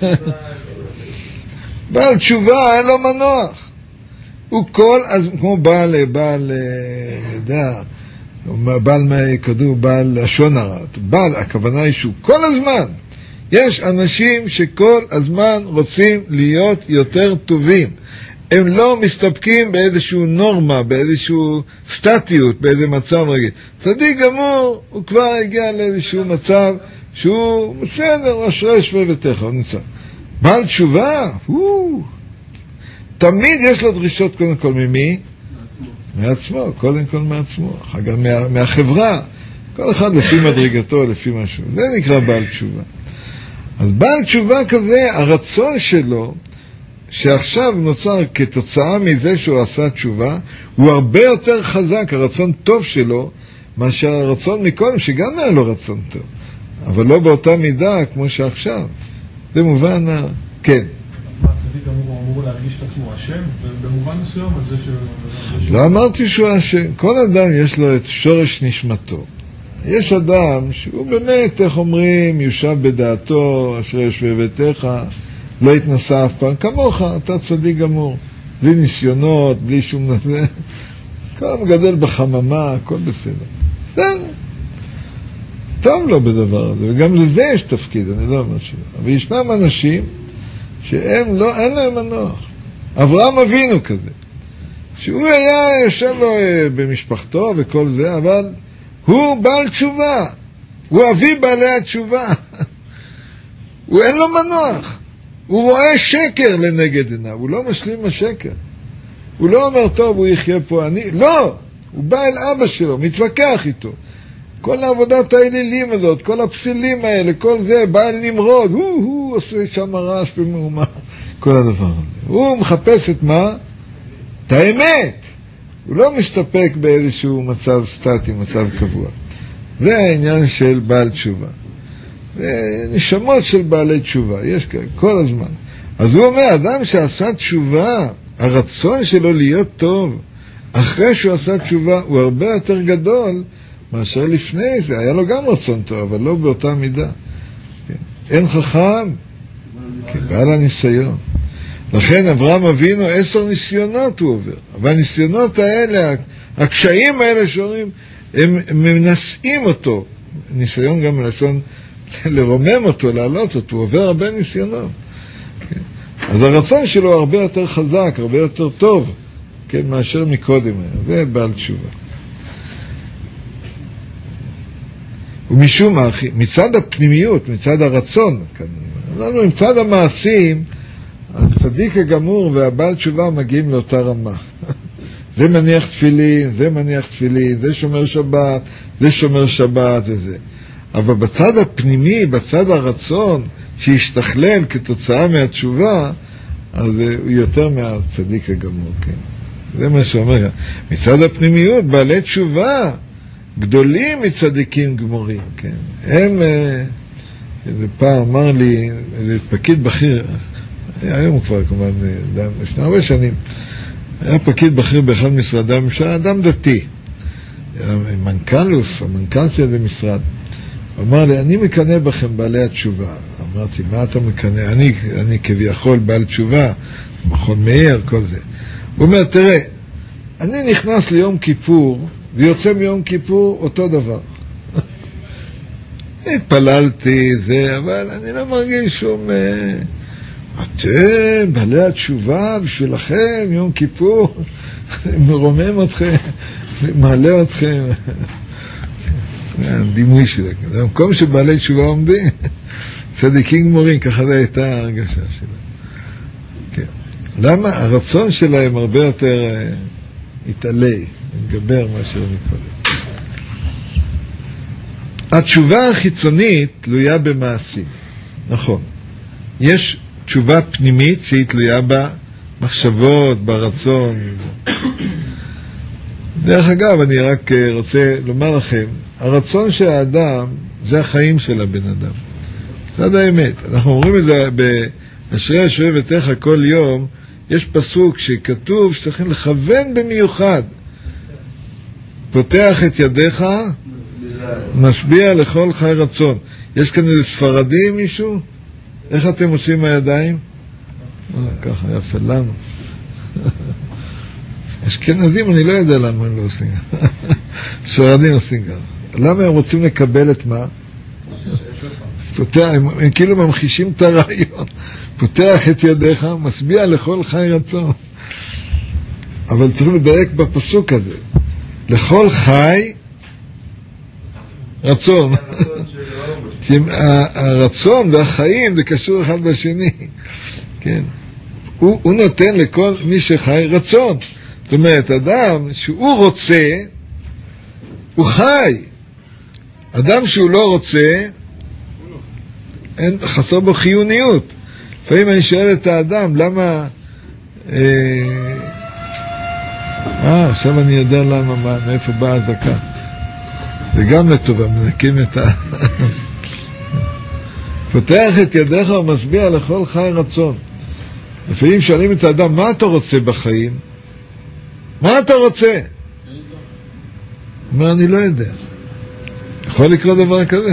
בעל תשובה אין לו מנוח. הוא כל, אז כמו בעל, בעל, יודע, בעל מה כדור, בעל לשון הרע. בעל, הכוונה היא שהוא כל הזמן. יש אנשים שכל הזמן רוצים להיות יותר טובים. הם לא מסתפקים באיזשהו נורמה, באיזשהו סטטיות, באיזה מצב רגיל. צדיק גמור, הוא כבר הגיע לאיזשהו מצב שהוא בסדר, אשרי שבבתך, הוא נמצא. בעל תשובה, הוא... תמיד יש לו דרישות קודם כל ממי? מעצמו, קודם כל מעצמו, אחר כך מה, מהחברה. כל אחד לפי מדרגתו, לפי משהו. זה נקרא בעל תשובה. אז בעל תשובה כזה, הרצון שלו, שעכשיו נוצר כתוצאה מזה שהוא עשה תשובה, הוא הרבה יותר חזק, הרצון טוב שלו, מאשר הרצון מקודם, שגם היה לו רצון טוב. אבל לא באותה מידה כמו שעכשיו. זה מובן ה... כן. אז מה, הצדיק אמור, אמור להרגיש את עצמו אשם? במובן מסוים על זה ש... לא אמרתי שהוא אשם. כל אדם יש לו את שורש נשמתו. יש אדם שהוא באמת, איך אומרים, יושב בדעתו, אשרי יושבי ביתך, לא התנסה אף פעם, כמוך, אתה צדיק גמור. בלי ניסיונות, בלי שום נזה. כל מגדל בחממה, הכל בסדר. זה... טוב לו בדבר הזה, וגם לזה יש תפקיד, אני לא אומר שלא. אבל ישנם אנשים שהם לא, אין להם מנוח. אברהם אבינו כזה. שהוא היה יושב לו במשפחתו וכל זה, אבל הוא בעל תשובה. הוא אבי בעלי התשובה. הוא אין לו מנוח. הוא רואה שקר לנגד עיניו, הוא לא משלים עם השקר. הוא לא אומר, טוב, הוא יחיה פה, אני... לא! הוא בא אל אבא שלו, מתווכח איתו. כל העבודת האלילים הזאת, כל הפסילים האלה, כל זה, בא אל נמרוד, הוא, הוא עושה שם רעש במהומה, כל הדבר הזה. הוא מחפש את מה? את האמת. הוא לא מסתפק באיזשהו מצב סטטי, מצב קבוע. זה העניין של בעל תשובה. זה נשמות של בעלי תשובה, יש כאלה, כל הזמן. אז הוא אומר, אדם שעשה תשובה, הרצון שלו להיות טוב, אחרי שהוא עשה תשובה, הוא הרבה יותר גדול, מאשר לפני זה, היה לו גם רצון טוב, אבל לא באותה מידה. כן. אין חכם, כבעל הניסיון. לכן אברהם אבינו עשר ניסיונות הוא עובר. אבל הניסיונות האלה, הקשיים האלה שאומרים, הם מנסים אותו. ניסיון גם מנסון לרומם אותו, להעלות אותו, הוא עובר הרבה ניסיונות. כן. אז הרצון שלו הרבה יותר חזק, הרבה יותר טוב, כן, מאשר מקודם היה. זה בעל תשובה. ומשום מה, מצד הפנימיות, מצד הרצון, לנו מצד המעשים, הצדיק הגמור והבעל תשובה מגיעים לאותה רמה. זה מניח תפילין, זה מניח תפילין, זה שומר שבת, זה שומר שבת, זה זה. אבל בצד הפנימי, בצד הרצון, שישתכלל כתוצאה מהתשובה, אז הוא יותר מהצדיק הגמור, כן. זה מה שאומר. מצד הפנימיות, בעלי תשובה, גדולים מצדיקים גמורים, כן. הם, איזה פעם אמר לי, איזה פקיד בכיר, היום הוא כבר כמובן, לפני הרבה שנים, היה פקיד בכיר באחד משרדי הממשלה, אדם דתי. מנכ"לוס, המנכ"ל של איזה משרד. הוא אמר לי, אני מקנא בכם בעלי התשובה. אמרתי, מה אתה מקנא? אני, אני כביכול בעל תשובה, מכון מאיר, כל זה. הוא אומר, תראה, אני נכנס ליום כיפור, ויוצא מיום כיפור אותו דבר. התפללתי, זה, אבל אני לא מרגיש שום... אתם, בעלי התשובה, בשבילכם, יום כיפור, מרומם אתכם, מעלה אתכם. דימוי שלה. זה המקום שבעלי תשובה עומדים. צדיקים גמורים, ככה זה הייתה ההרגשה שלה. כן. למה? הרצון שלהם הרבה יותר התעלה, מתגבר מאשר מקודם. התשובה החיצונית תלויה במעשים. נכון. יש תשובה פנימית שהיא תלויה במחשבות, ברצון. דרך אגב, אני רק רוצה לומר לכם, הרצון של האדם זה החיים של הבן אדם. זה האמת. אנחנו אומרים את זה באשרי יושבי ביתך כל יום, יש פסוק שכתוב שצריכים לכוון במיוחד. פותח את ידיך, משביע לכל חי רצון. יש כאן איזה ספרדי מישהו? איך אתם עושים הידיים? ככה, יפה, למה? אשכנזים, אני לא יודע למה הם לא עושים. ספרדים עושים ככה. למה הם רוצים לקבל את מה? הם, הם כאילו ממחישים את הרעיון. פותח את ידיך, משביע לכל חי רצון. אבל צריך לדייק בפסוק הזה. לכל חי רצון. הרצון והחיים זה קשור אחד בשני. כן. הוא, הוא נותן לכל מי שחי רצון. זאת אומרת, אדם שהוא רוצה, הוא חי. אדם שהוא לא רוצה, אין, חסר בו חיוניות. לפעמים אני שואל את האדם, למה... אה, אה, עכשיו אני יודע למה, מה, מאיפה באה הזקה. זה גם לטובה, מנקים את ה... פותח את ידיך ומשביע לכל חי רצון. לפעמים שואלים את האדם, מה אתה רוצה בחיים? מה אתה רוצה? אומר, אני לא יודע. יכול לקרוא דבר כזה?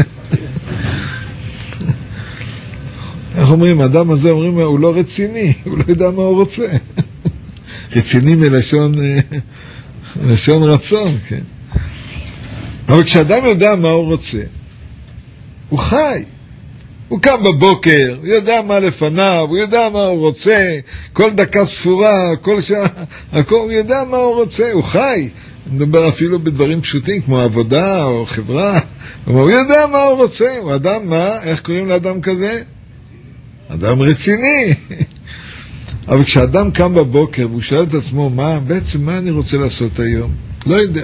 איך אומרים, האדם הזה אומרים, הוא לא רציני, הוא לא יודע מה הוא רוצה. רציני מלשון מלשון רצון, כן. אבל כשאדם יודע מה הוא רוצה, הוא חי. הוא קם בבוקר, הוא יודע מה לפניו, הוא יודע מה הוא רוצה, כל דקה ספורה, כל שעה, הכל, הוא יודע מה הוא רוצה, הוא חי. אני מדבר אפילו בדברים פשוטים, כמו עבודה או חברה, הוא יודע מה הוא רוצה, הוא אדם מה, איך קוראים לאדם כזה? אדם רציני. אבל כשאדם קם בבוקר והוא שואל את עצמו, מה, בעצם מה אני רוצה לעשות היום? לא יודע.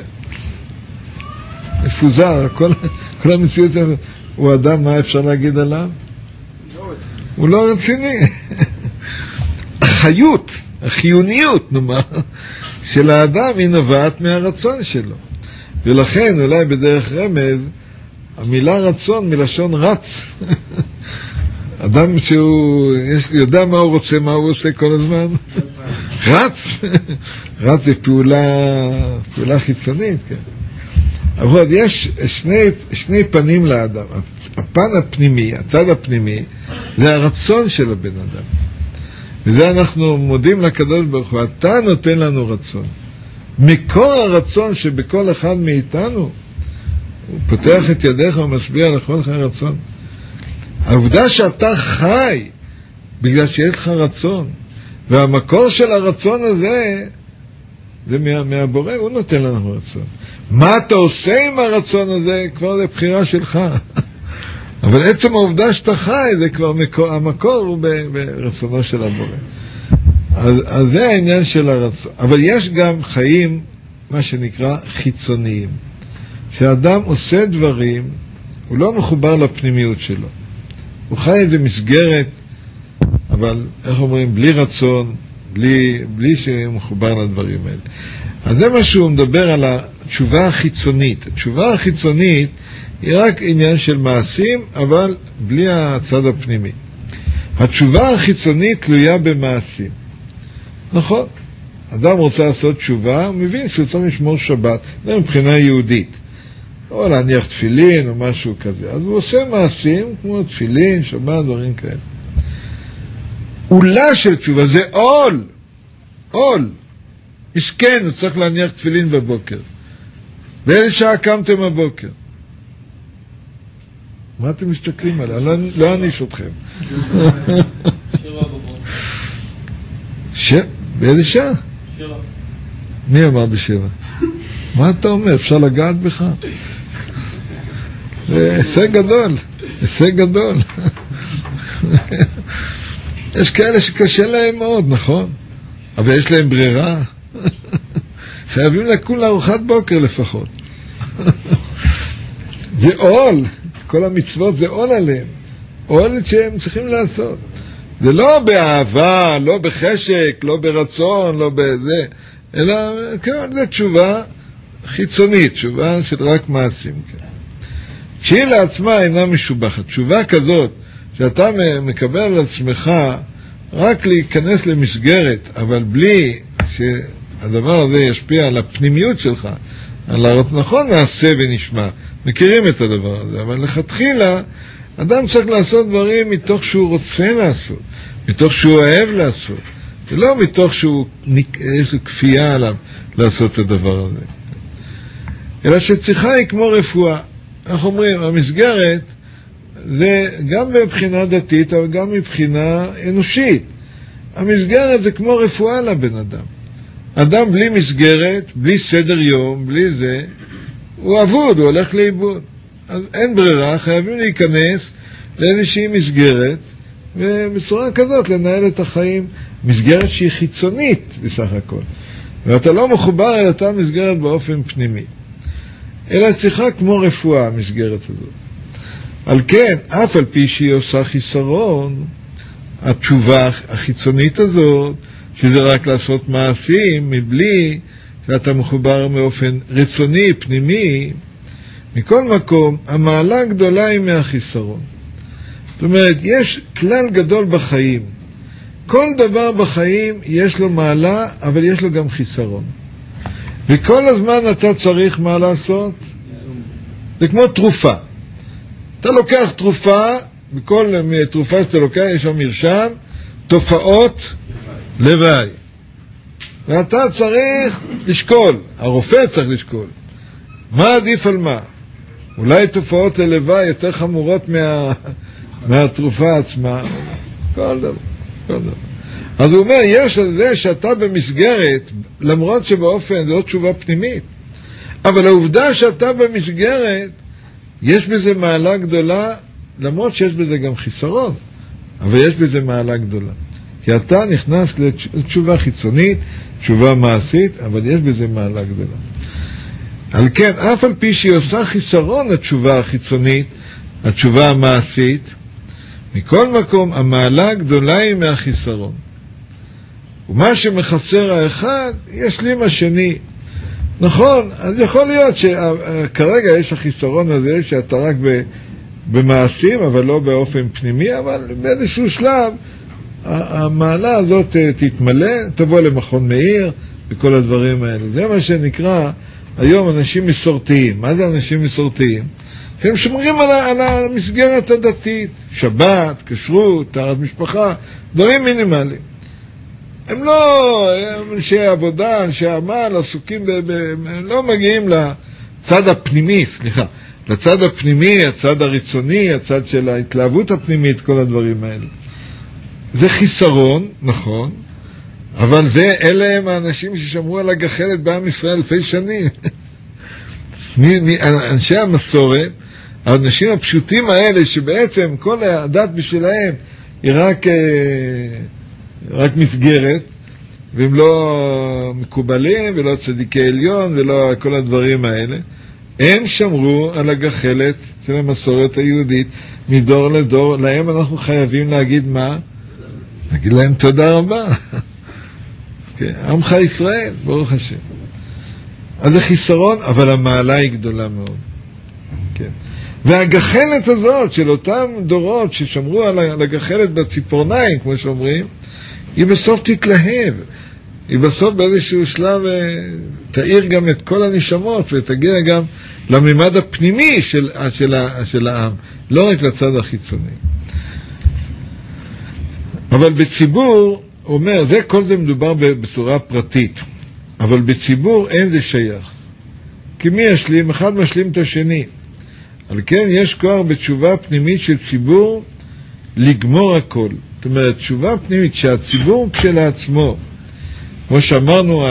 מפוזר, כל, כל המציאות, הוא אדם, מה אפשר להגיד עליו? הוא לא רציני. החיות, החיוניות, נאמר, של האדם היא נובעת מהרצון שלו. ולכן, אולי בדרך רמז, המילה רצון מלשון רץ. אדם שהוא יש, יודע מה הוא רוצה, מה הוא עושה כל הזמן. רץ. רץ זה פעולה, פעולה חיצונית, כן. אבל יש שני, שני פנים לאדם. הפן הפנימי, הצד הפנימי, זה הרצון של הבן אדם. וזה אנחנו מודים לקדוש ברוך הוא, אתה נותן לנו רצון. מקור הרצון שבכל אחד מאיתנו, הוא פותח את ידיך ומשביע לכל חי רצון. העובדה שאתה חי, בגלל שיש לך רצון, והמקור של הרצון הזה, זה מה, מהבורא, הוא נותן לנו רצון. מה אתה עושה עם הרצון הזה, כבר זה בחירה שלך. אבל עצם העובדה שאתה חי, זה כבר מקור, המקור הוא ברצונו של הבורא. אז, אז זה העניין של הרצון. אבל יש גם חיים, מה שנקרא חיצוניים. כשאדם עושה דברים, הוא לא מחובר לפנימיות שלו. הוא חי איזו מסגרת, אבל איך אומרים, בלי רצון, בלי, בלי שהוא מחובר לדברים האלה. אז זה מה שהוא מדבר על התשובה החיצונית. התשובה החיצונית היא רק עניין של מעשים, אבל בלי הצד הפנימי. התשובה החיצונית תלויה במעשים. נכון. אדם רוצה לעשות תשובה, הוא מבין שהוא צריך לשמור שבת, זה מבחינה יהודית. או להניח תפילין או משהו כזה. אז הוא עושה מעשים כמו תפילין, שבת, דברים כאלה. עולה של תשובה זה עול. עול. מסכן, הוא צריך להניח תפילין בבוקר. באיזה שעה קמתם בבוקר? מה אתם מסתכלים עליה? לא, לא אניש אתכם. ש... באיזה שעה? שבע. מי אמר בשבע? מה אתה אומר? אפשר לגעת בך? זה הישג גדול. הישג גדול. יש כאלה שקשה להם מאוד, נכון? אבל יש להם ברירה. חייבים לקום לארוחת בוקר לפחות. זה עול. כל המצוות זה עול עליהם. עול שהם צריכים לעשות. זה לא באהבה, לא בחשק, לא ברצון, לא בזה, אלא כן, זה תשובה חיצונית, תשובה של רק מעשים. כן. שהיא לעצמה אינה משובחת. תשובה כזאת, שאתה מקבל על עצמך רק להיכנס למסגרת, אבל בלי שהדבר הזה ישפיע על הפנימיות שלך, על הרצון, נכון נעשה ונשמע, מכירים את הדבר הזה, אבל לכתחילה, אדם צריך לעשות דברים מתוך שהוא רוצה לעשות, מתוך שהוא אוהב לעשות, ולא מתוך שהוא יש לו כפייה עליו לעשות את הדבר הזה. אלא שצריכה היא כמו רפואה. אנחנו אומרים, המסגרת זה גם מבחינה דתית, אבל גם מבחינה אנושית. המסגרת זה כמו רפואה לבן אדם. אדם בלי מסגרת, בלי סדר יום, בלי זה, הוא אבוד, הוא הולך לאיבוד. אז אין ברירה, חייבים להיכנס לאיזושהי מסגרת, ובצורה כזאת לנהל את החיים, מסגרת שהיא חיצונית בסך הכל. ואתה לא מחובר אל אותה מסגרת באופן פנימי. אלא צריכה כמו רפואה, המסגרת הזאת. על כן, אף על פי שהיא עושה חיסרון, התשובה החיצונית הזאת, שזה רק לעשות מעשים, מבלי שאתה מחובר באופן רצוני, פנימי, מכל מקום, המעלה גדולה היא מהחיסרון. זאת אומרת, יש כלל גדול בחיים. כל דבר בחיים יש לו מעלה, אבל יש לו גם חיסרון. וכל הזמן אתה צריך מה לעשות? זה כמו תרופה. אתה לוקח תרופה, בכל תרופה שאתה לוקח יש שם מרשם, תופעות לוואי. ואתה צריך לשקול, הרופא צריך לשקול. מה עדיף על מה? אולי תופעות הלוואי יותר חמורות מה, מהתרופה עצמה. כל דבר, כל דבר. אז הוא אומר, יש על זה שאתה במסגרת, למרות שבאופן זו תשובה פנימית, אבל העובדה שאתה במסגרת, יש בזה מעלה גדולה, למרות שיש בזה גם חיסרון, אבל יש בזה מעלה גדולה. כי אתה נכנס לתשובה חיצונית, תשובה מעשית, אבל יש בזה מעלה גדולה. על כן, אף על פי שהיא עושה חיסרון התשובה החיצונית, התשובה המעשית, מכל מקום, המעלה גדולה היא מהחיסרון. ומה שמחסר האחד, ישלים השני. נכון, אז יכול להיות שכרגע יש החיסרון הזה, שאתה רק במעשים, אבל לא באופן פנימי, אבל באיזשהו שלב, המעלה הזאת תתמלא, תבוא למכון מאיר, וכל הדברים האלה. זה מה שנקרא היום אנשים מסורתיים. מה זה אנשים מסורתיים? שהם שומרים על, על המסגרת הדתית, שבת, כשרות, טהרת משפחה, דברים מינימליים. הם לא אנשי עבודה, אנשי עמל, עסוקים, ב, ב, הם לא מגיעים לצד הפנימי, סליחה, לצד הפנימי, הצד הרצוני, הצד של ההתלהבות הפנימית, כל הדברים האלה. זה חיסרון, נכון, אבל זה, אלה הם האנשים ששמרו על הגחלת בעם ישראל אלפי שנים. אנשי המסורת, האנשים הפשוטים האלה, שבעצם כל הדת בשבילהם היא רק, רק מסגרת, והם לא מקובלים, ולא צדיקי עליון, ולא כל הדברים האלה, הם שמרו על הגחלת של המסורת היהודית מדור לדור. להם אנחנו חייבים להגיד מה? להגיד להם תודה רבה. עמך ישראל, ברוך השם. אז זה חיסרון, אבל המעלה היא גדולה מאוד. כן. והגחלת הזאת של אותם דורות ששמרו על הגחלת בציפורניים, כמו שאומרים, היא בסוף תתלהב. היא בסוף באיזשהו שלב תאיר גם את כל הנשמות ותגיע גם לממד הפנימי של, של, של העם, לא רק לצד החיצוני. אבל בציבור, הוא אומר, זה כל זה מדובר בצורה פרטית, אבל בציבור אין זה שייך. כי מי ישלים? אחד משלים את השני. על כן יש כוח בתשובה פנימית של ציבור לגמור הכל. זאת אומרת, תשובה פנימית שהציבור כשלעצמו, כמו שאמרנו,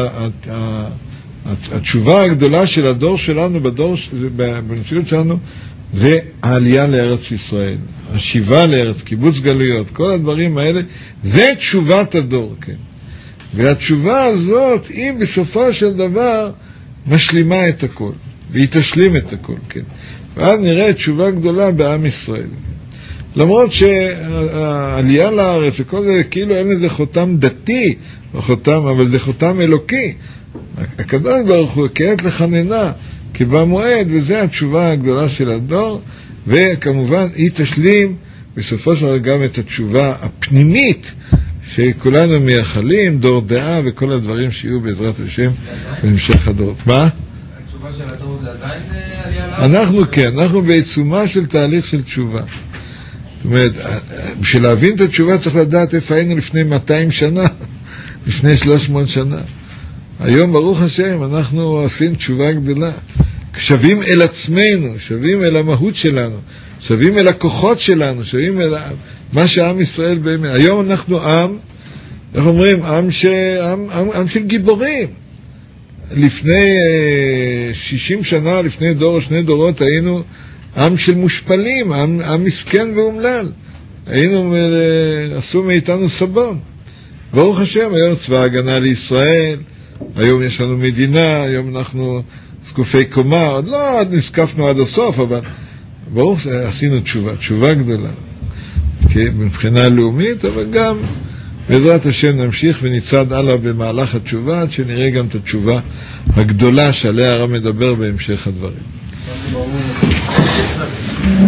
התשובה הגדולה של הדור שלנו, בדור, במציאות שלנו, זה העלייה לארץ ישראל, השיבה לארץ, קיבוץ גלויות, כל הדברים האלה, זה תשובת הדור, כן. והתשובה הזאת, היא בסופו של דבר משלימה את הכל, והיא תשלים את הכל, כן. ואז נראה תשובה גדולה בעם ישראל. למרות שהעלייה לארץ וכל זה, כאילו אין לזה חותם דתי, חותם, אבל זה חותם אלוקי. הקדוש ברוך הוא כעת לחננה, כי במועד, וזה התשובה הגדולה של הדור, וכמובן היא תשלים בסופו של דבר גם את התשובה הפנימית, שכולנו מייחלים, דור דעה וכל הדברים שיהיו בעזרת השם בהמשך הדורות. מה? התשובה של הדור זה עדיין עלייה לארץ? אנחנו כן, אנחנו בעיצומה של תהליך של תשובה. זאת אומרת, בשביל להבין את התשובה צריך לדעת איפה היינו לפני מאתיים שנה, לפני שלוש מאות שנה. היום ברוך השם אנחנו עושים תשובה גדולה, שווים אל עצמנו, שווים אל המהות שלנו, שווים אל הכוחות שלנו, שווים אל מה שעם ישראל באמת. היום אנחנו עם, איך אומרים, עם, ש... עם, עם, עם של גיבורים. לפני שישים שנה, לפני דור או שני דורות, היינו עם של מושפלים, עם, עם מסכן ואומלל. היינו, עשו מאיתנו סבון. ברוך השם, היום צבא הגנה לישראל, היום יש לנו מדינה, היום אנחנו זקופי קומה, עוד לא עוד נזקפנו עד הסוף, אבל ברוך עשינו תשובה, תשובה גדולה, מבחינה לאומית, אבל גם בעזרת השם נמשיך ונצעד הלאה במהלך התשובה, עד שנראה גם את התשובה הגדולה שעליה הרב מדבר בהמשך הדברים.